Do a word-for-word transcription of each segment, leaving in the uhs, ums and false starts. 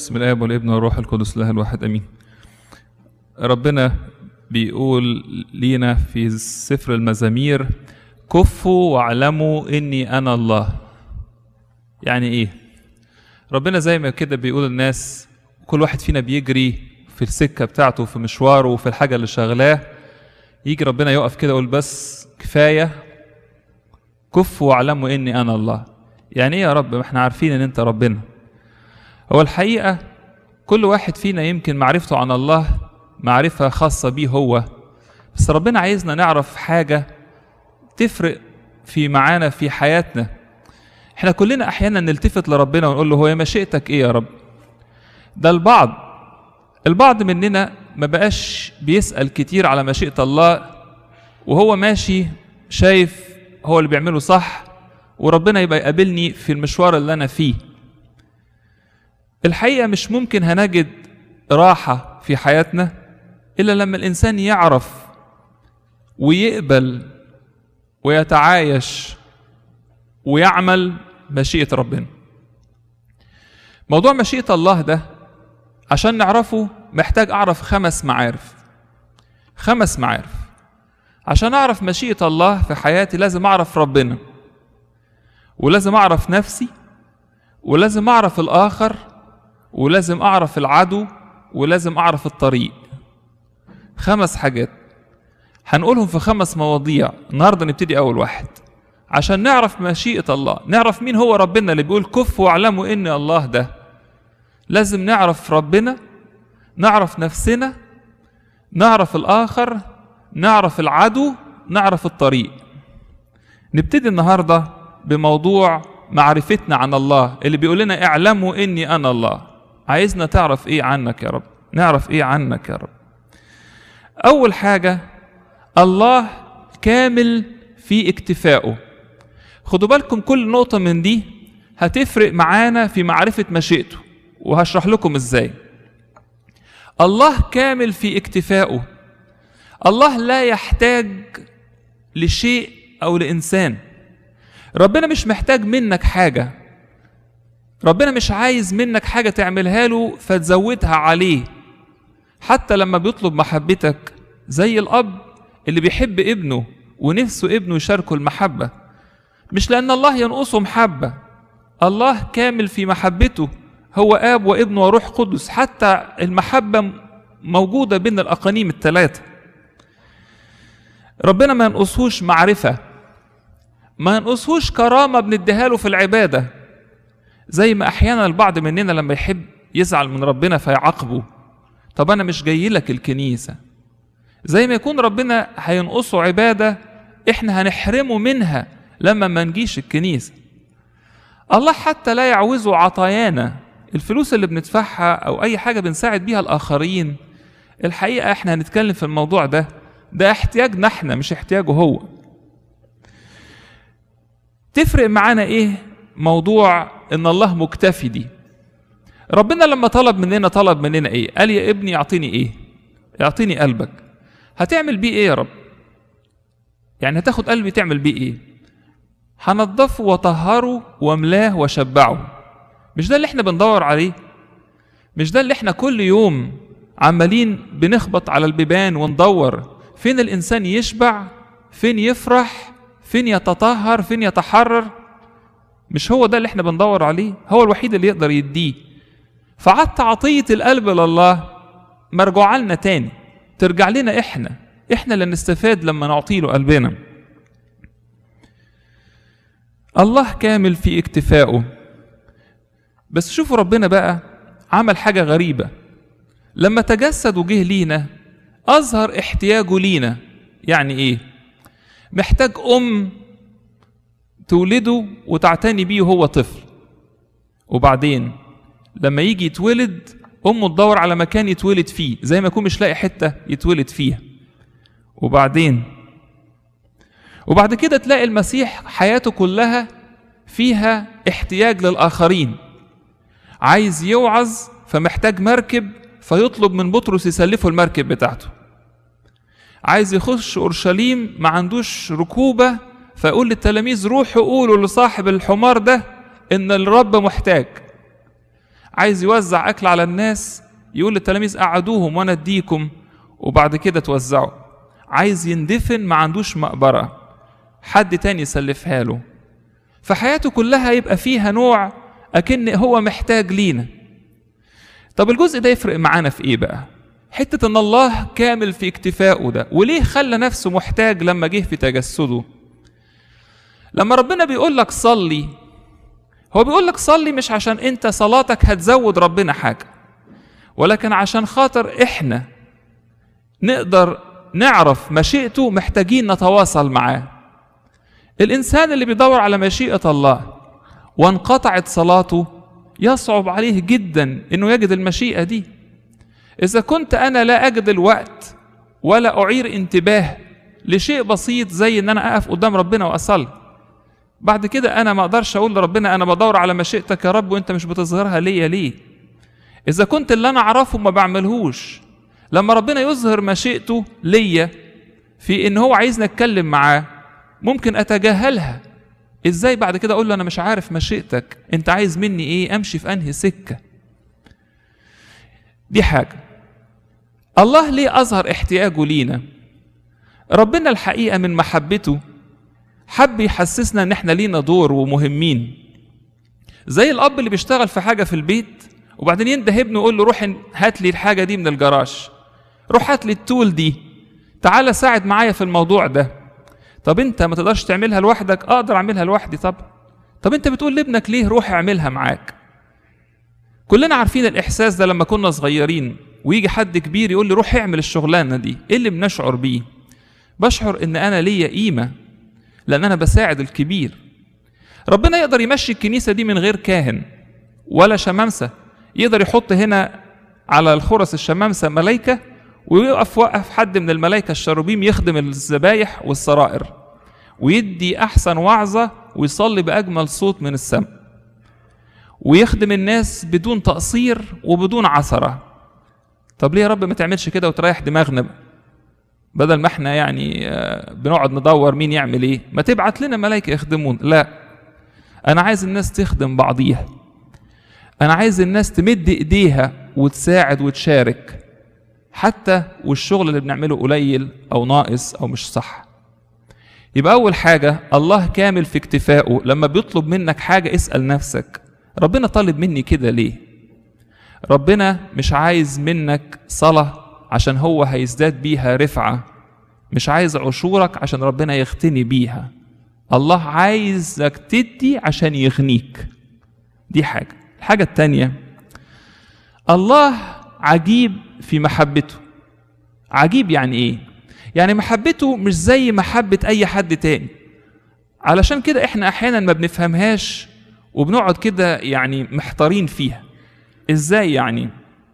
بسم الآب والابن والروح القدس الله الواحد امين. ربنا بيقول لينا في سفر المزامير: كفوا واعلموا اني انا الله. يعني ايه؟ ربنا زي ما كده بيقول للناس، كل واحد فينا بيجري في السكه بتاعته، في مشواره وفي الحاجه اللي شغلاه، يجي ربنا يقف كده يقول بس كفايه، كفوا واعلموا اني انا الله. يعني ايه يا رب؟ ما احنا عارفين ان انت ربنا. هو الحقيقه كل واحد فينا يمكن معرفته عن الله معرفه خاصه بيه هو، بس ربنا عايزنا نعرف حاجه تفرق في معانا في حياتنا. احنا كلنا احيانا نلتفت لربنا ونقول له: هو يا مشيئتك ايه يا رب؟ ده البعض البعض مننا ما بقاش بيسأل كتير على مشيئة الله، وهو ماشي شايف هو اللي بيعمله صح، وربنا يبقى يقابلني في المشوار اللي انا فيه. الحقيقة مش ممكن هنجد راحة في حياتنا إلا لما الإنسان يعرف ويقبل ويتعايش ويعمل مشيئة ربنا. موضوع مشيئة الله ده عشان نعرفه محتاج أعرف خمس معارف خمس معارف عشان أعرف مشيئة الله في حياتي لازم أعرف ربنا، ولازم أعرف نفسي، ولازم أعرف الآخر، ولازم أعرف العدو، ولازم أعرف الطريق. خمس حاجات هنقولهم في خمس مواضيع. النهاردة نبتدي أول واحد عشان نعرف مشيئة الله، نعرف مين هو ربنا اللي بيقول كفوا واعلموا إن الله ده. لازم نعرف ربنا، نعرف نفسنا، نعرف الآخر، نعرف العدو، نعرف الطريق. نبتدي النهاردة بموضوع معرفتنا عن الله اللي بيقول لنا اعلموا إني أنا الله. عايزنا تعرف إيه عنك يا رب؟ نعرف إيه عنك يا رب؟ أول حاجة، الله كامل في اكتفائه. خدوا بالكم كل نقطة من دي هتفرق معانا في معرفة مشيئته، وهشرح لكم ازاي. الله كامل في اكتفائه. الله لا يحتاج لشيء او لإنسان. ربنا مش محتاج منك حاجة. ربنا مش عايز منك حاجة تعملها له فتزودها عليه. حتى لما بيطلب محبتك زي الأب اللي بيحب ابنه ونفسه ابنه يشاركه المحبة، مش لأن الله ينقصه محبة. الله كامل في محبته، هو آب وابن وروح قدس. حتى المحبة موجودة بين الأقانيم الثلاثة. ربنا ما ينقصهوش معرفة، ما ينقصهوش كرامة بنديها له في العبادة، زي ما أحيانا البعض مننا لما يحب يزعل من ربنا فيعاقبه: طب أنا مش جاي لك الكنيسة. زي ما يكون ربنا هينقصه عبادة إحنا هنحرمه منها لما ما نجيش الكنيسة. الله حتى لا يعوزه عطايانا، الفلوس اللي بندفعها أو أي حاجة بنساعد بيها الآخرين. الحقيقة إحنا هنتكلم في الموضوع ده، ده احتياجنا إحنا مش احتياجه هو. تفرق معانا إيه موضوع إن الله مكتفي دي؟ ربنا لما طلب مننا طلب مننا إيه؟ قال: يا ابني أعطيني إيه؟ أعطيني قلبك. هتعمل بيه إيه يا رب؟ يعني هتاخد قلبي تعمل بيه إيه؟ هنضفه وطهره واملاه وشبعه. مش ده اللي احنا بندور عليه؟ مش ده اللي احنا كل يوم عمالين بنخبط على البيبان وندور فين الإنسان يشبع، فين يفرح، فين يتطهر، فين يتحرر؟ مش هو ده اللي احنا بندور عليه؟ هو الوحيد اللي يقدر يديه. فعدت عطية القلب لله مرجوع لنا تاني، ترجع لنا احنا احنا اللي نستفاد لما نعطي له قلبنا. الله كامل في اكتفائه. بس شوفوا ربنا بقى عمل حاجة غريبة. لما تجسد وجه لينا أظهر احتياجه لينا. يعني إيه؟ محتاج أم تولده وتعتني بيه وهو طفل، وبعدين لما يجي يتولد أمه تدور على مكان يتولد فيه، زي ما يكون مش لاقي حتة يتولد فيها. وبعدين وبعد كده تلاقي المسيح حياته كلها فيها احتياج للآخرين. عايز يوعظ فمحتاج مركب، فيطلب من بطرس يسلفه المركب بتاعته. عايز يخش أورشليم ما عندوش ركوبة، فيقول للتلاميذ: روحوا قولوا لصاحب الحمار ده إن الرب محتاج. عايز يوزع أكل على الناس، يقول للتلاميذ قعدوهم وأنا أديكم وبعد كده توزعوا. عايز يندفن، ما عندوش مقبرة، حد تاني يسلفها له. فحياته كلها يبقى فيها نوع أكن هو محتاج لينا. طب الجزء ده يفرق معانا في إيه بقى؟ حتة إن الله كامل في اكتفائه ده، وليه خلى نفسه محتاج لما جه في تجسده؟ لما ربنا بيقول لك صلي، هو بيقول لك صلي مش عشان أنت صلاتك هتزود ربنا حاجة، ولكن عشان خاطر إحنا نقدر نعرف مشيئته، محتاجين نتواصل معاه. الإنسان اللي بيدور على مشيئة الله وانقطعت صلاته يصعب عليه جدا إنه يجد المشيئة دي. إذا كنت أنا لا أجد الوقت ولا أعير انتباه لشيء بسيط زي إن أنا أقف قدام ربنا وأصلي، بعد كده أنا ما أقدرش أقول لربنا أنا بدور على مشيئتك يا رب وأنت مش بتظهرها ليا ليه؟ إذا كنت اللي أنا أعرفه ما بعملهوش، لما ربنا يظهر مشيئته ليا في إن هو عايزني أتكلم معاه ممكن أتجاهلها. إزاي بعد كده أقول له أنا مش عارف مشيئتك، أنت عايز مني إيه، أمشي في أنهي سكة؟ دي حاجة. الله ليه أظهر احتياجه لينا؟ ربنا الحقيقة من محبته حب يحسسنا إن إحنا لينا دور ومهمين، زي الأب اللي بيشتغل في حاجة في البيت وبعدين ينده ابنه يقول له روح هات لي الحاجة دي من الجراج، روح هات لي التول دي، تعالى ساعد معايا في الموضوع ده. طب انت ما تقدرش تعملها لوحدك؟ اقدر اعملها لوحدي. طب طب انت بتقول لابنك ليه روح اعملها معاك؟ كلنا عارفين الاحساس ده لما كنا صغيرين ويجي حد كبير يقول لي روح اعمل الشغلانه دي، ايه اللي بنشعر بيه؟ بشعر ان انا ليا قيمه لان انا بساعد الكبير. ربنا يقدر يمشي الكنيسه دي من غير كاهن ولا شمامسه، يقدر يحط هنا على الخرس الشمامسه ملائكه ويقف وقف حد من الملائكة الشروبيم يخدم الذبايح والسرائر ويدي أحسن وعظة ويصلي بأجمل صوت من السماء ويخدم الناس بدون تقصير وبدون عثرة. طب ليه يا رب ما تعملش كده وتريح دماغنا بدل ما احنا يعني بنقعد ندور مين يعمل ايه؟ ما تبعت لنا ملائكة يخدمون. لا، أنا عايز الناس تخدم بعضيها، أنا عايز الناس تمد إيديها وتساعد وتشارك حتى والشغل اللي بنعمله قليل أو ناقص أو مش صح. يبقى أول حاجة الله كامل في اكتفائه. لما بيطلب منك حاجة اسأل نفسك ربنا طالب مني كده ليه؟ ربنا مش عايز منك صلاة عشان هو هيزداد بيها رفعة، مش عايز عشورك عشان ربنا يغتني بيها. الله عايزك تدي عشان يغنيك. دي حاجة. الحاجة التانية، الله عجيب في محبته. عجيب يعني ايه؟ يعني محبته مش زي محبة اي حد تاني، علشان كده احنا احيانا ما بنفهمهاش وبنقعد كده يعني محتارين فيها. ازاي يعني؟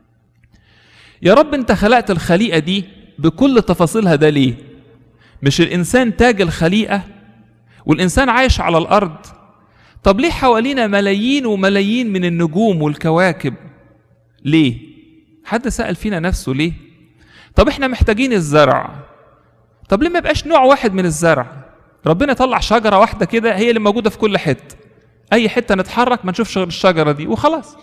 يا رب انت خلقت الخليقة دي بكل تفاصيلها ده ليه؟ مش الانسان تاج الخليقة والانسان عايش على الارض؟ طب ليه حوالينا ملايين وملايين من النجوم والكواكب؟ ليه؟ حد سأل فينا نفسه ليه؟ طب احنا محتاجين الزرع، طب ليه ما يبقاش نوع واحد من الزرع؟ ربنا طلع شجرة واحدة كده هي اللي موجودة في كل حتة، اي حتة نتحرك ما نشوفش غير الشجرة دي وخلاص.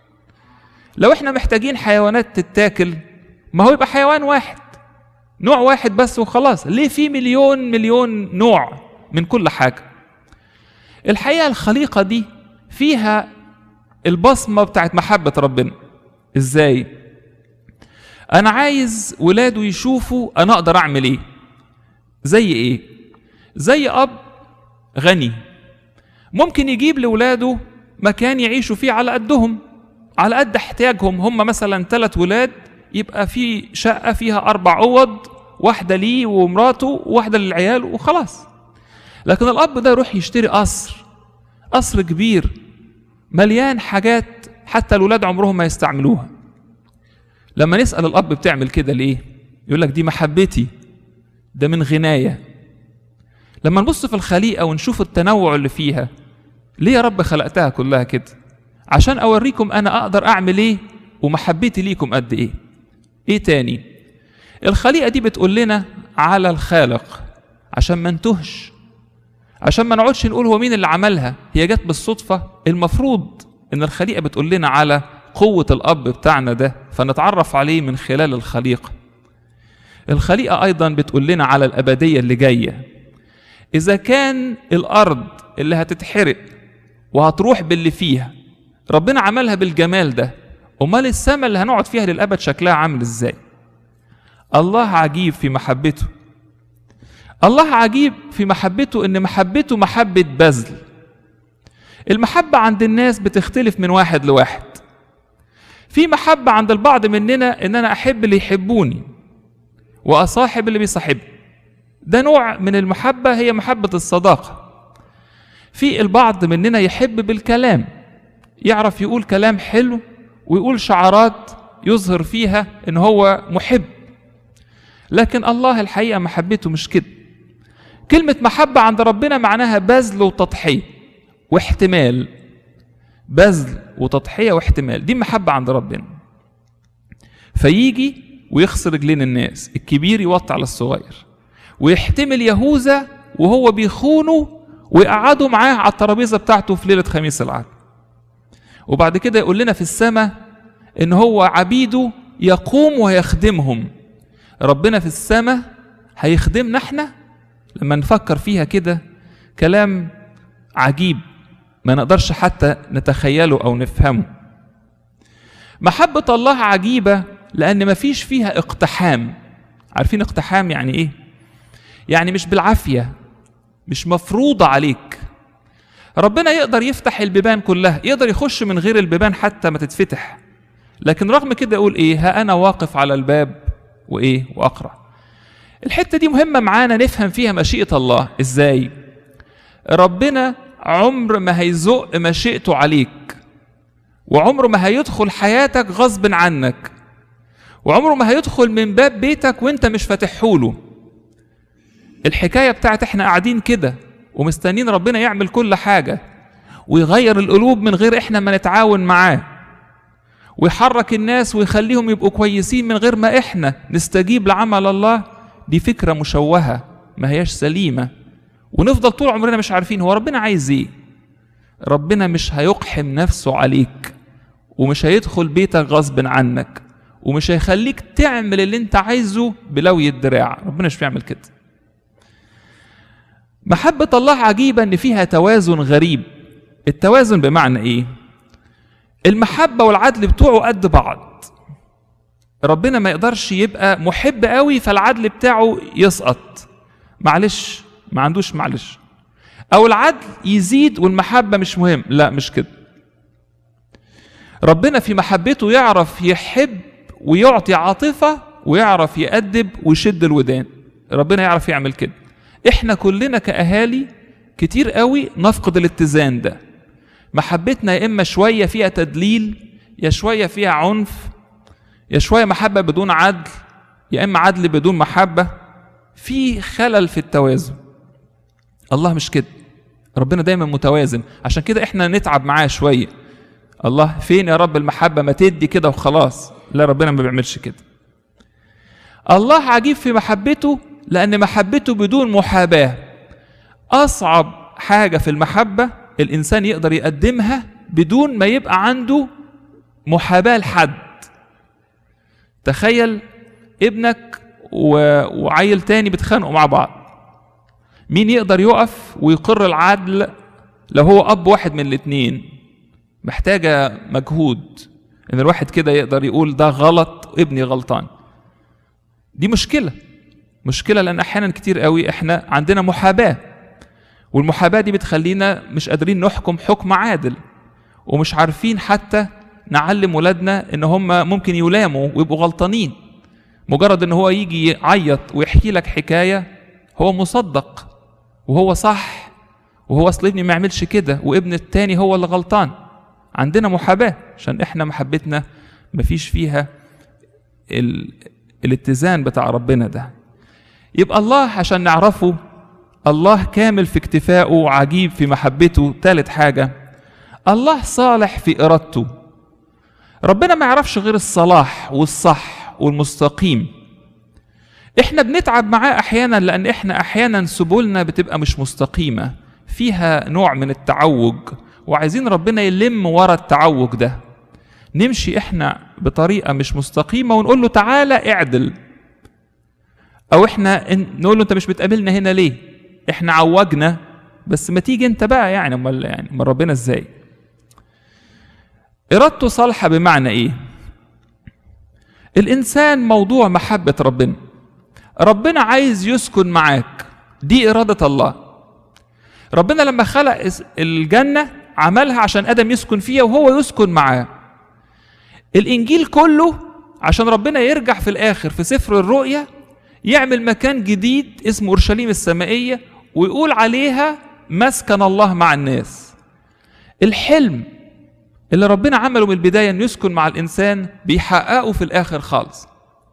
لو احنا محتاجين حيوانات تتاكل ما هو يبقى حيوان واحد، نوع واحد بس وخلاص. ليه في مليون مليون نوع من كل حاجة؟ الحقيقة الخليقة دي فيها البصمة بتاعت محبة ربنا. ازاي؟ انا عايز ولاده يشوفوا انا اقدر اعمل ايه. زي ايه؟ زي اب غني ممكن يجيب لولاده مكان يعيشوا فيه على قدهم، على قد احتياجهم. هم مثلا ثلاث ولاد، يبقى في شقة فيها اربع اوض، واحدة ليه ومراته وواحدة للعيال وخلاص. لكن الاب ده يروح يشتري قصر، قصر كبير مليان حاجات حتى الولاد عمرهم ما يستعملوها. لما نسأل الأب بتعمل كده ليه؟ يقول لك دي محبتي، ده من غناية. لما نبص في الخليقة ونشوف التنوع اللي فيها، ليه يا رب خلقتها كلها كده؟ عشان أوريكم أنا أقدر أعمل إيه ومحبتي ليكم قد إيه. إيه تاني؟ الخليقة دي بتقول لنا على الخالق عشان ما نتهش، عشان ما نقعدش نقول هو مين اللي عملها، هي جت بالصدفة. المفروض إن الخليقة بتقول لنا على قوة الأب بتاعنا ده، فنتعرف عليه من خلال الخليقة. الخليقة أيضا بتقول لنا على الأبدية اللي جاية. إذا كان الأرض اللي هتتحرق وهتروح باللي فيها ربنا عملها بالجمال ده، أمال السماء اللي هنقعد فيها للأبد شكلها عامل إزاي؟ الله عجيب في محبته. الله عجيب في محبته، إن محبته محبة بذل. المحبة عند الناس بتختلف من واحد لواحد. في محبة عند البعض مننا إن أنا أحب اللي يحبوني وأصاحب اللي بيصاحبني، ده نوع من المحبة، هي محبة الصداقة. في البعض مننا يحب بالكلام، يعرف يقول كلام حلو ويقول شعارات يظهر فيها إن هو محب. لكن الله الحقيقة محبته مش كده. كلمة محبة عند ربنا معناها بذل وتضحية واحتمال. بذل وتضحية واحتمال، دي محبة عند ربنا. فيجي ويخسر رجلين الناس، الكبير يوطي على الصغير، ويحتمل يهوذا وهو بيخونه ويقعدوا معاه على الترابيزة بتاعته في ليلة خميس العهد. وبعد كده يقول لنا في السماء إن هو عبيده يقوم ويخدمهم. ربنا في السماء هيخدمنا احنا. لما نفكر فيها كده كلام عجيب ما نقدرش حتى نتخيله أو نفهمه. محبة الله عجيبة لأن ما فيش فيها اقتحام. عارفين اقتحام يعني إيه؟ يعني مش بالعافية، مش مفروضة عليك. ربنا يقدر يفتح البيبان كلها، يقدر يخش من غير البيبان حتى ما تتفتح، لكن رغم كده يقول إيه؟ ها أنا واقف على الباب وإيه؟ وأقرع. الحتة دي مهمة معانا نفهم فيها مشيئة الله إزاي. ربنا عمر ما هيزق مشيئته عليك، وعمره ما هيدخل حياتك غصب عنك، وعمره ما هيدخل من باب بيتك وانت مش فاتحهوله. الحكاية بتاعت احنا قاعدين كده ومستنين ربنا يعمل كل حاجة ويغير القلوب من غير احنا ما نتعاون معاه، ويحرك الناس ويخليهم يبقوا كويسين من غير ما احنا نستجيب لعمل الله. دي فكرة مشوهة ما هياش سليمة، ونفضل طول عمرنا مش عارفين هو ربنا عايز ايه. ربنا مش هيقحم نفسه عليك، ومش هيدخل بيتك غصب عنك، ومش هيخليك تعمل اللي انت عايزه بلوي الدراع. ربنا مش بيعمل كده. محبة الله عجيبة ان فيها توازن غريب. التوازن بمعنى ايه؟ المحبة والعدل بتوعه قد بعض. ربنا ما يقدرش يبقى محب قوي فالعدل بتاعه يسقط، معلش ما عندوش معلش، او العدل يزيد والمحبة مش مهم. لا مش كده. ربنا في محبته يعرف يحب ويعطي عاطفة، ويعرف يأدب ويشد الودان. ربنا يعرف يعمل كده. احنا كلنا كأهالي كتير قوي نفقد الاتزان ده. محبتنا يا اما شوية فيها تدليل، يا شوية فيها عنف، يا شوية محبة بدون عدل، يا اما عدل بدون محبة. في خلل في التوازن. الله مش كده. ربنا دايما متوازن، عشان كده احنا نتعب معاه شوية. الله فين يا رب المحبة؟ ما تدي كده وخلاص. لا، ربنا ما بيعملش كده. الله عجيب في محبته لأن محبته بدون محاباة. أصعب حاجة في المحبة الإنسان يقدر يقدمها بدون ما يبقى عنده محاباة لحد. تخيل ابنك وعيل تاني بتخانقوا مع بعض، مين يقدر يقف ويقر العدل لو هو أب واحد من الاتنين؟ محتاجة مجهود إن الواحد كده يقدر يقول ده غلط وابني غلطان. دي مشكلة مشكلة لأن أحيانا كتير قوي إحنا عندنا محاباة، والمحاباة دي بتخلينا مش قادرين نحكم حكم عادل، ومش عارفين حتى نعلم ولادنا إن هم ممكن يلاموا ويبقوا غلطانين. مجرد إن هو يجي يعيط ويحكي لك حكاية هو مصدق وهو صح، وهو أصل ابني ما يعملش كده وابن التاني هو اللي غلطان. عندنا محاباة عشان إحنا محبتنا مفيش فيها ال... الاتزان بتاع ربنا ده. يبقى الله عشان نعرفه الله كامل في اكتفائه وعجيب في محبته. ثالث حاجة، الله صالح في إرادته. ربنا ما يعرفش غير الصلاح والصح والمستقيم. احنا بنتعب معاه احيانا لان احنا احيانا سبلنا بتبقى مش مستقيمة، فيها نوع من التعوج، وعايزين ربنا يلم ورا التعوج ده. نمشي احنا بطريقة مش مستقيمة ونقول له تعالى اعدل، او احنا نقول له انت مش بتقابلنا هنا ليه؟ احنا عوجنا، بس ما تيجي انت بقى. يعني امال يعني امال ربنا ازاي؟ ارادته صالحة بمعنى ايه؟ الانسان موضوع محبة ربنا، ربنا عايز يسكن معاك، دي ارادة الله. ربنا لما خلق الجنة عملها عشان ادم يسكن فيها وهو يسكن معاه. الانجيل كله عشان ربنا يرجع في الاخر في سفر الرؤيا يعمل مكان جديد اسمه اورشليم السمائية ويقول عليها مسكن الله مع الناس. الحلم اللي ربنا عمله من البداية انه يسكن مع الانسان بيحققه في الاخر خالص.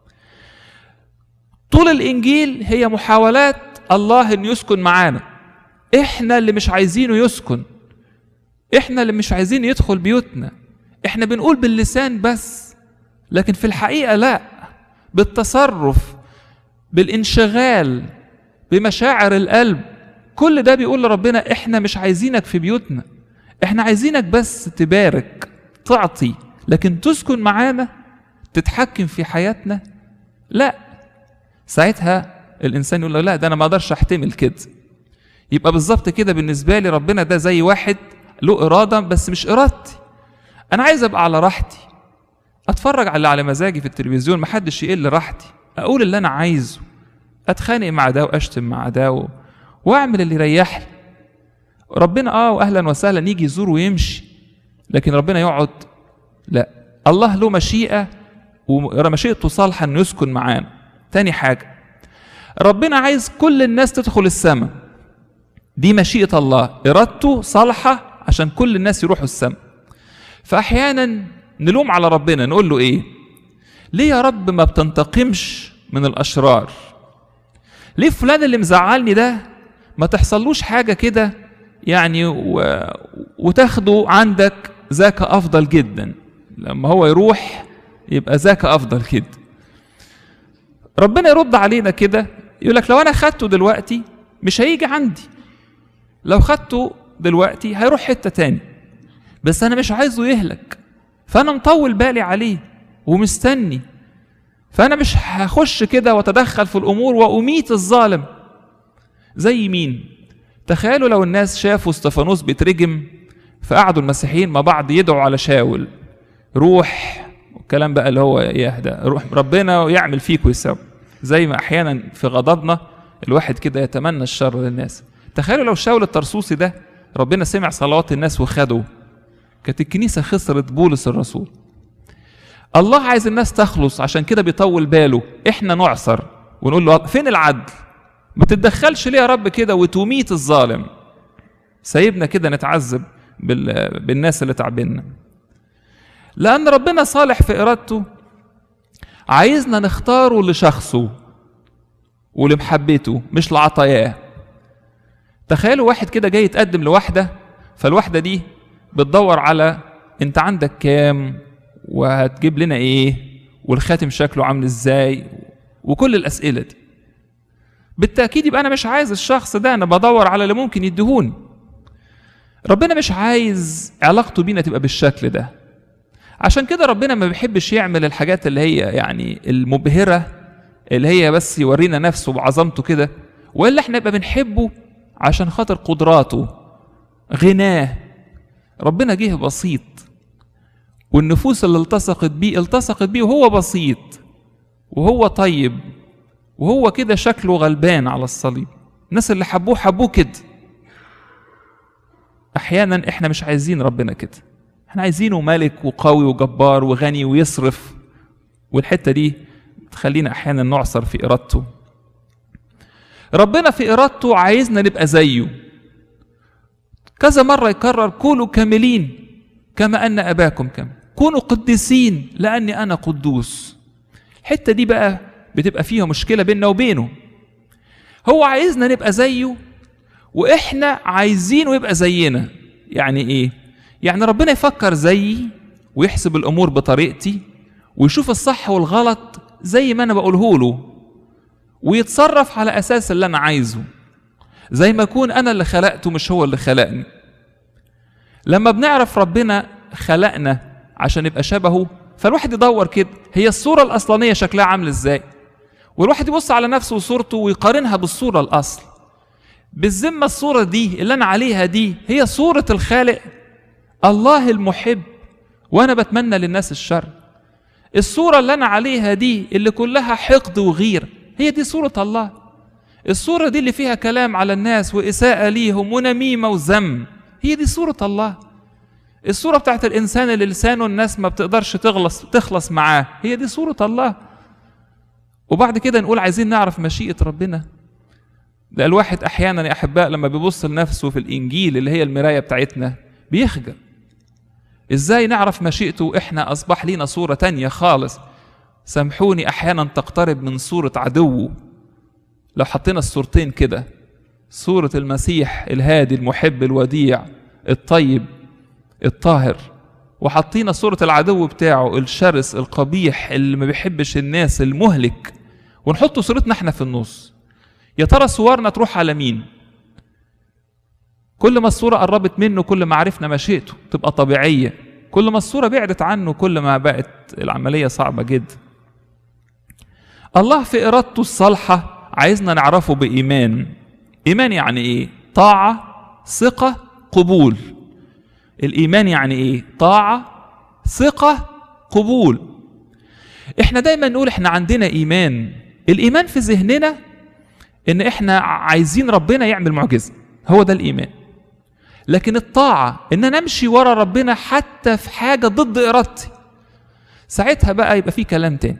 طول الانجيل هي محاولات الله انه يسكن معانا، احنا اللي مش عايزينه يسكن، احنا اللي مش عايزين يدخل بيوتنا. احنا بنقول باللسان بس، لكن في الحقيقة لا، بالتصرف، بالانشغال، بمشاعر القلب، كل ده بيقول لربنا احنا مش عايزينك في بيوتنا، احنا عايزينك بس تبارك تعطي، لكن تسكن معانا تتحكم في حياتنا لا. ساعتها الانسان يقول له لا، ده انا ما اقدرش احتمل كده. يبقى بالظبط كده بالنسبه لي ربنا ده زي واحد له اراده بس مش ارادتي. انا عايز ابقى على راحتي، اتفرج على على مزاجي في التلفزيون، محدش يقل راحتي، اقول اللي انا عايزه، اتخانق مع ده واشتم مع ده و... واعمل اللي يريحني. ربنا اه واهلا وسهلا يجي يزور ويمشي، لكن ربنا يقعد لا. الله له مشيئه ومشيئته صالحه انه يسكن معانا. تاني حاجه، ربنا عايز كل الناس تدخل السماء، دي مشيئه الله، ارادته صالحه عشان كل الناس يروحوا السماء. فاحيانا نلوم على ربنا، نقول له ايه؟ ليه يا رب ما بتنتقمش من الاشرار؟ ليه فلان اللي مزعلني ده ما تحصلوش حاجه كده يعني و... وتاخده عندك ذاك افضل جدا، لما هو يروح يبقى ذاك افضل كده. ربنا يرد علينا كده يقول لك لو انا خدته دلوقتي مش هيجي عندي، لو خدته دلوقتي هيروح حته تاني، بس انا مش عايزه يهلك، فانا مطول بالي عليه ومستني، فانا مش هخش كده واتدخل في الامور واميت الظالم. زي مين؟ تخيلوا لو الناس شافوا استفانوس بيترجم فقعدوا المسيحيين مع بعض يدعوا على شاول، روح الكلام بقى اللي هو يهدى، روح ربنا يعمل فيك ويسوي. زي ما احيانا في غضبنا الواحد كده يتمنى الشر للناس. تخيلوا لو شاول الطرسوسي ده ربنا سمع صلوات الناس وخده، كانت الكنيسة خسرت بولس الرسول. الله عايز الناس تخلص، عشان كده بيطول باله احنا نعصر ونقول له فين العدل؟ ما تتدخلش ليه يا رب كده وتميت الظالم، سايبنا كده نتعذب بالناس اللي تعبنا. لأن ربنا صالح في إرادته، عايزنا نختاره لشخصه ولمحبته مش لعطاياه. تخيلوا واحد كده جاي يتقدم لواحدة، فالواحدة دي بتدور على انت عندك كام وهتجيب لنا ايه والخاتم شكله عامل ازاي وكل الأسئلة دي. بالتأكيد يبقى أنا مش عايز الشخص ده، أنا بدور على اللي ممكن يديهوني. ربنا مش عايز علاقته بينا تبقى بالشكل ده، عشان كده ربنا ما بيحبش يعمل الحاجات اللي هي يعني المبهرة اللي هي بس يورينا نفسه بعظمته كده، وإلا احنا نبقى بنحبه عشان خاطر قدراته غناه. ربنا جه بسيط، والنفوس اللي التصقت بيه التصقت بيه وهو بسيط وهو طيب وهو كده شكله غلبان على الصليب. الناس اللي حبوه حبوه كده. احيانا احنا مش عايزين ربنا كده، احنا عايزينه ملك وقوي وجبار وغني ويصرف، والحتة دي تخلينا احيانا نعصر في ارادته. ربنا في ارادته عايزنا نبقى زيه. كذا مرة يكرر كونوا كاملين كما ان اباكم كامل، كونوا قديسين لاني انا قدوس. الحتة دي بقى بتبقى فيها مشكلة بيننا وبينه. هو عايزنا نبقى زيه واحنا عايزينه يبقى زينا. يعني ايه؟ يعني ربنا يفكر زيي ويحسب الامور بطريقتي ويشوف الصح والغلط زي ما انا بقوله له، ويتصرف على اساس اللي انا عايزه، زي ما اكون انا اللي خلقته مش هو اللي خلقني. لما بنعرف ربنا خلقنا عشان يبقى شبهه. فالواحد يدور كده هي الصورة الأصلانية شكلها عامل ازاي، والواحد يبص على نفسه وصورته ويقارنها بالصورة الأصل. بالذمة الصورة دي اللي أنا عليها دي هي صورة الخالق الله المحب، وأنا بتمنى للناس الشر. الصورة اللي أنا عليها دي اللي كلها حقد وغير هي دي صورة الله. الصورة دي اللي فيها كلام على الناس وإساءة ليهم ونميمة وذم هي دي صورة الله. الصورة بتاعت الإنسان اللي لسانه الناس ما بتقدرش تخلص تخلص معاه هي دي صورة الله. وبعد كده نقول عايزين نعرف مشيئة ربنا. ده الواحد أحيانا يا أحباء لما بيبص لنفسه في الإنجيل اللي هي المراية بتاعتنا بيخجل. إزاي نعرف مشيئته إحنا أصبح لينا صورة تانية خالص؟ سامحوني أحيانا تقترب من صورة عدوه. لو حطينا الصورتين كده، صورة المسيح الهادي المحب الوديع الطيب الطاهر، وحطينا صورة العدو بتاعه الشرس القبيح اللي ما بيحبش الناس المهلك، ونحط صورتنا احنا في النص، يا ترى صورنا تروح على مين؟ كل ما الصورة قربت منه كل ما عرفنا مشيئته تبقى طبيعية، كل ما الصورة بعدت عنه كل ما بقت العملية صعبة جدا. الله في إرادته الصالحة عايزنا نعرفه بإيمان. إيمان يعني إيه؟ طاعة، ثقة، قبول. الإيمان يعني إيه؟ طاعة، ثقة، قبول. إحنا دايما نقول إحنا عندنا إيمان. الإيمان في ذهننا إن إحنا عايزين ربنا يعمل معجزة، هو ده الإيمان. لكن الطاعة إن أنا أمشي ورا ربنا حتى في حاجة ضد إرادتي، ساعتها بقى يبقى في كلام تاني.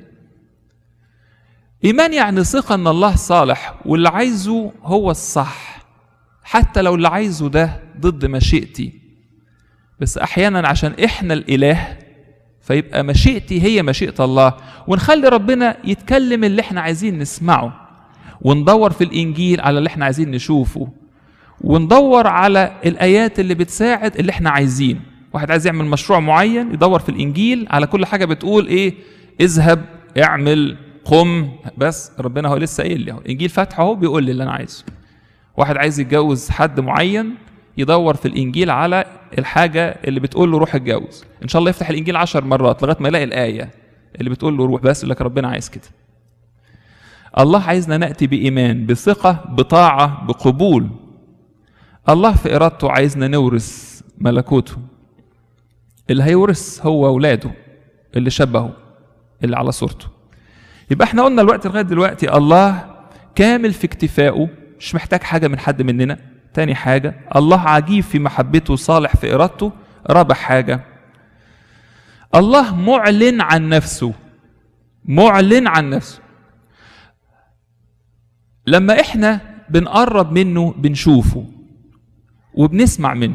إيمان يعني ثقة إن الله صالح واللي عايزه هو الصح، حتى لو اللي عايزه ده ضد مشيئتي. بس أحيانا عشان إحنا الإله فيبقى مشيئتي هي مشيئة الله، ونخلي ربنا يتكلم اللي إحنا عايزين نسمعه، وندور في الإنجيل على اللي إحنا عايزين نشوفه، وندور على الآيات اللي بتساعد اللي إحنا عايزين. واحد عايز يعمل مشروع معين يدور في الإنجيل على كل حاجة بتقول إيه، اذهب اعمل قم، بس ربنا هو لسه قايل لي، الإنجيل فاتحه اهو بيقول لي اللي أنا عايزه. واحد عايز يتجوز حد معين يدور في الإنجيل على الحاجة اللي بتقول له روح اتجوز، إن شاء الله يفتح الإنجيل عشر مرات لغاية ما يلاقي الآية اللي بتقول له روح، بس يقول لك ربنا عايز كده. الله عايزنا نأتي بإيمان، بثقة، بطاعة، بقبول. الله في إرادته عايزنا نورث ملكوته. اللي هيورث هو أولاده اللي شبهه اللي على صورته. يبقى احنا قلنا الوقت لغاية دلوقتي الله كامل في اكتفائه، مش محتاج حاجة من حد مننا. تاني حاجة الله عجيب في محبته، صالح في إرادته. رابع حاجة الله معلن عن نفسه، معلن عن نفسه. لما احنا بنقرب منه بنشوفه وبنسمع منه.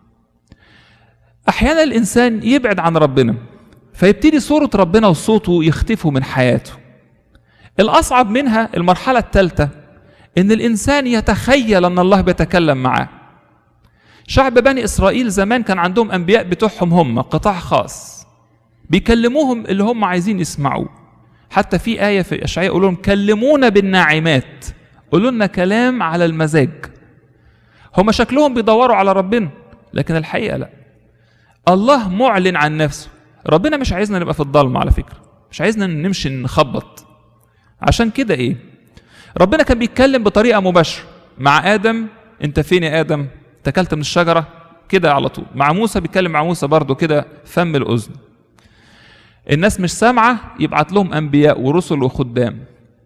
احيانا الانسان يبعد عن ربنا فيبتدي صورة ربنا وصوته يختفوا من حياته. الاصعب منها المرحلة الثالثة، ان الانسان يتخيل ان الله بيتكلم معاه. شعب بني اسرائيل زمان كان عندهم انبياء بتوعهم هم قطاع خاص بيكلموهم اللي هم عايزين يسمعوه. حتى في آية في اشعياء يقول لهم كلمونا بالناعمات، قولوا لنا كلام على المزاج. هم شكلهم بيدوروا على ربنا لكن الحقيقة لا. الله معلن عن نفسه. ربنا مش عايزنا نبقى في الضلمة على فكرة، مش عايزنا نمشي نخبط. عشان كده ايه، ربنا كان بيتكلم بطريقة مباشرة مع آدم، انت فين يا آدم؟ تاكلت من الشجرة؟ كده على طول. مع موسى بيتكلم مع موسى برضو كده فم الأذن. الناس مش سامعة يبعت لهم أنبياء ورسل وخدام.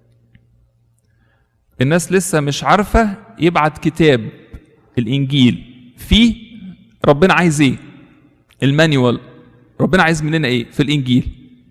الناس لسه مش عارفة يبعت كتاب الإنجيل فيه ربنا عايز ايه، المانيوال ربنا عايز مننا ايه في الإنجيل،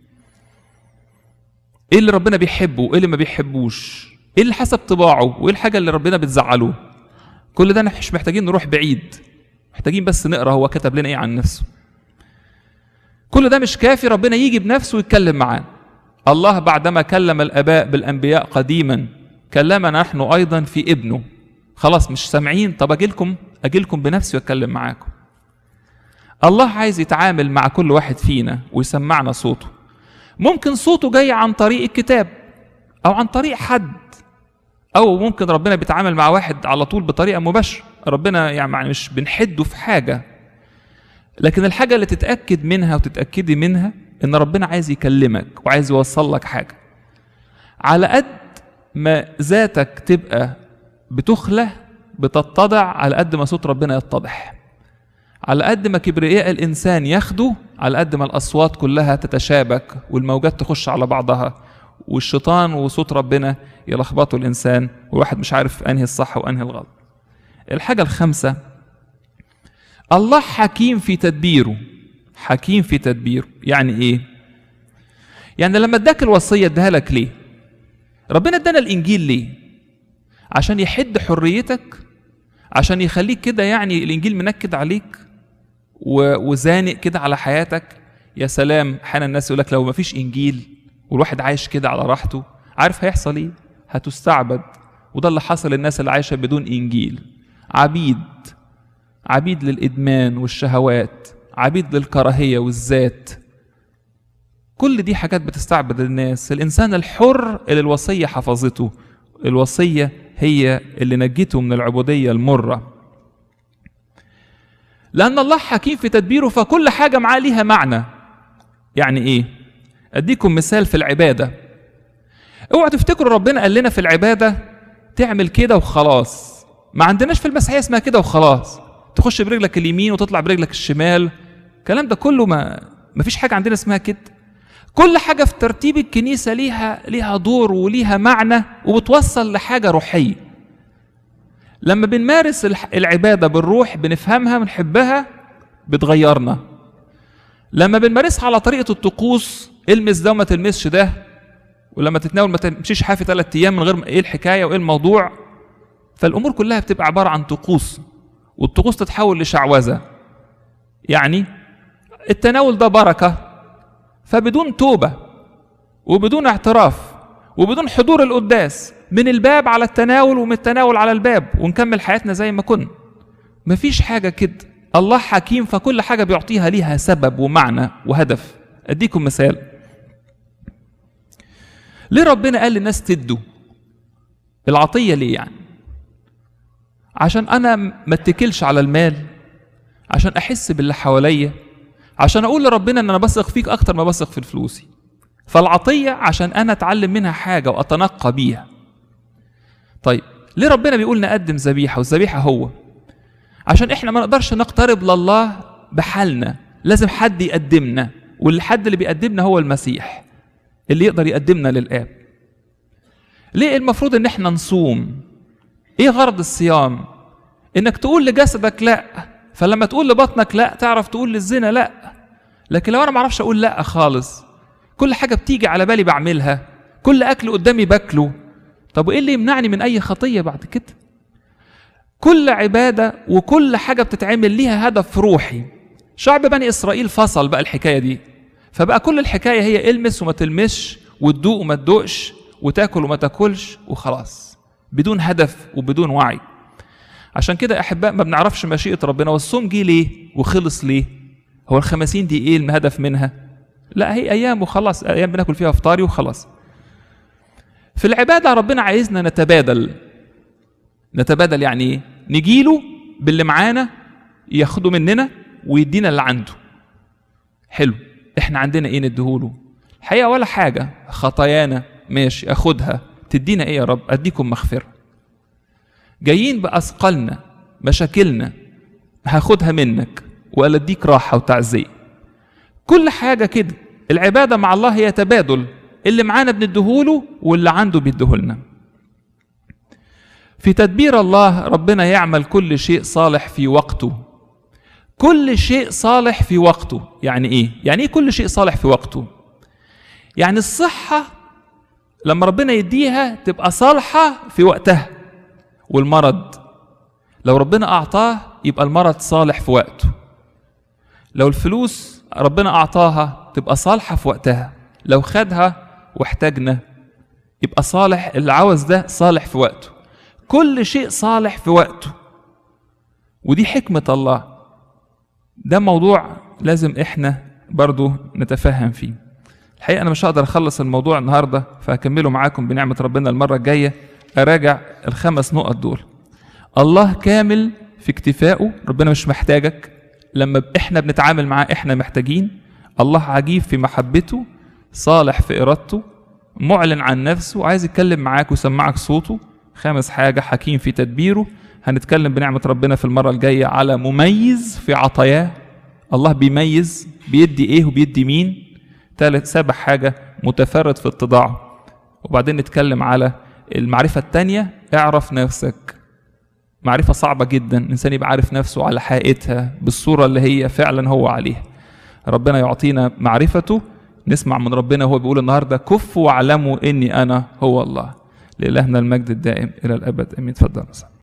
ايه اللي ربنا بيحبه وايه اللي ما بيحبوش، ايه اللي حسب طباعه وايه الحاجة اللي ربنا بتزعله. كل ده مش محتاجين نروح بعيد، محتاجين بس نقرأ هو كتب لنا ايه عن نفسه. كل ده مش كافي، ربنا يجي بنفسه ويتكلم معانا. الله بعدما كلم الآباء بالأنبياء قديما كلمنا نحن أيضا في ابنه. خلاص مش سامعين، طب أجيلكم أجيلكم بنفسي وأتكلم معاكم. الله عايز يتعامل مع كل واحد فينا ويسمعنا صوته. ممكن صوته جاي عن طريق الكتاب أو عن طريق حد، أو ممكن ربنا بيتعامل مع واحد على طول بطريقة مباشرة. ربنا يعني مش بنحده في حاجة، لكن الحاجة اللي تتأكد منها وتتأكدي منها إن ربنا عايز يكلمك وعايز يوصل لك حاجة. على قد ما ذاتك تبقى بتخلى بتتضع، على قد ما صوت ربنا يتضح. على قد ما كبرياء الإنسان ياخده، على قد ما الأصوات كلها تتشابك والموجات تخش على بعضها، والشيطان وصوت ربنا يلخبطوا الإنسان، والواحد مش عارف أنهي الصح وأنهي الغلط. الحاجة الخامسة، الله حكيم في تدبيره. حكيم في تدبيره يعني إيه؟ يعني لما اداك الوصية اداها لك ليه؟ ربنا ادانا الإنجيل ليه؟ عشان يحد حريتك؟ عشان يخليك كده يعني الإنجيل منكد عليك وزانق كده على حياتك؟ يا سلام، أحيانا الناس يقول لك لو ما فيش إنجيل والواحد عايش كده على راحته، عارف هيحصل إيه؟ هتستعبد. وده اللي حصل للناس اللي عايشة بدون إنجيل. عبيد، عبيد للإدمان والشهوات، عبيد للكراهية والذات. كل دي حاجات بتستعبد الناس. الإنسان الحر اللي الوصية حفظته، الوصية هي اللي نجته من العبودية المرة. لأن الله حكيم في تدبيره، فكل حاجة معاه ليها معنى. يعني إيه؟ أديكم مثال في العبادة. اوعوا تفتكروا ربنا قال لنا في العبادة تعمل كده وخلاص. ما عندناش في المسيحية اسمها كده وخلاص، تخش برجلك اليمين وتطلع برجلك الشمال. الكلام ده كله ما ما فيش حاجة عندنا اسمها كده. كل حاجة في ترتيب الكنيسة ليها ليها دور وليها معنى وبتوصل لحاجة روحية. لما بنمارس العبادة بالروح بنفهمها بنحبها بتغيرنا. لما بنمارسها على طريقة الطقوس، المس ده وما تلمسش ده، ولما تتناول ما تمشيش حافي ثلاث ايام من غير ايه الحكاية وايه الموضوع، فالامور كلها بتبقى عبارة عن طقوس، والطقوس تتحول لشعوذة. يعني التناول ده بركة، فبدون توبة وبدون اعتراف وبدون حضور القداس من الباب على التناول ومن التناول على الباب ونكمل حياتنا زي ما كنا. مفيش حاجة كده. الله حكيم، فكل حاجة بيعطيها ليها سبب ومعنى وهدف. أديكم مثال. ليه ربنا قال للناس تدوا العطية؟ ليه يعني؟ عشان أنا ما اتكلش على المال، عشان أحس باللي حواليا، عشان أقول لربنا أن أنا بثق فيك أكتر ما بثق في فلوسي. فالعطية عشان أنا أتعلم منها حاجة وأتنقى بيها. طيب ليه ربنا بيقول نقدم ذبيحة؟ والذبيحة هو عشان إحنا ما نقدرش نقترب لله بحالنا، لازم حد يقدمنا، والحد اللي بيقدمنا هو المسيح اللي يقدر يقدمنا للآب. ليه المفروض إن إحنا نصوم؟ إيه غرض الصيام؟ إنك تقول لجسدك لأ، فلما تقول لبطنك لأ تعرف تقول للزنا لأ. لكن لو أنا معرفش أقول لأ خالص، كل حاجة بتيجي على بالي بعملها، كل أكل قدامي باكله، طب وإيه اللي يمنعني من أي خطية بعد كده؟ كل عبادة وكل حاجة بتتعمل ليها هدف روحي. شعب بني إسرائيل فصل بقى الحكاية دي، فبقى كل الحكاية هي المس وما تلمسش، وتدوق وما تدوقش، وتاكل وما تاكلش وخلاص، بدون هدف وبدون وعي. عشان كده أحباء ما بنعرفش مشيئة ربنا. والصوم جه ليه وخلص ليه؟ هو الخمسين دي إيه الهدف منها؟ لا، هي أيام وخلاص، أيام بناكل فيها فطاري وخلاص. في العبادة ربنا عايزنا نتبادل. نتبادل يعني إيه؟ نجيله باللي معانا ياخده مننا ويدينا اللي عنده. حلو، إحنا عندنا إيه نديهوله؟ الحقيقة ولا حاجة. خطايانا ماشي أخدها، تدينا إيه يا رب؟ أديكم مغفرة. جايين بأثقالنا مشاكلنا هاخدها منك وقال اديك راحة وتعزية. كل حاجة كده. العبادة مع الله هي تبادل، اللي معانا بنديهوله واللي عنده بيديهولنا. في تدبير الله ربنا يعمل كل شيء صالح في وقته. كل شيء صالح في وقته يعني ايه؟ يعني ايه كل شيء صالح في وقته؟ يعني الصحة لما ربنا يديها تبقى صالحة في وقتها، والمرض لو ربنا أعطاه يبقى المرض صالح في وقته. لو الفلوس ربنا أعطاها تبقى صالحة في وقتها، لو خدها واحتاجنا يبقى صالح، اللي عاوز ده صالح في وقته. كل شيء صالح في وقته، ودي حكمة الله. ده موضوع لازم احنا برضو نتفهم فيه. الحقيقة أنا مش هقدر أخلص الموضوع النهاردة، فهكمله معاكم بنعمة ربنا المرة الجاية. أراجع الخمس نقط دول. الله كامل في اكتفائه، ربنا مش محتاجك، لما احنا بنتعامل معاه احنا محتاجين. الله عجيب في محبته، صالح في ارادته، معلن عن نفسه، عايز يتكلم معاك ويسمعك صوته. خامس حاجة حكيم في تدبيره. هنتكلم بنعمة ربنا في المرة الجاية على مميز في عطاياه. الله بيميز، بيدي ايه وبيدي مين. ثالث سابع حاجة متفرد في اتضاعه. وبعدين نتكلم على المعرفة التانية، اعرف نفسك. معرفة صعبة جدا، الإنسان يبقى عارف نفسه على حقيقتها بالصورة اللي هي فعلا هو عليها. ربنا يعطينا معرفته. نسمع من ربنا وهو بيقول النهاردة كفوا واعلموا إني أنا هو الله. لإلهنا المجد الدائم إلى الأبد، أمين. تفضل.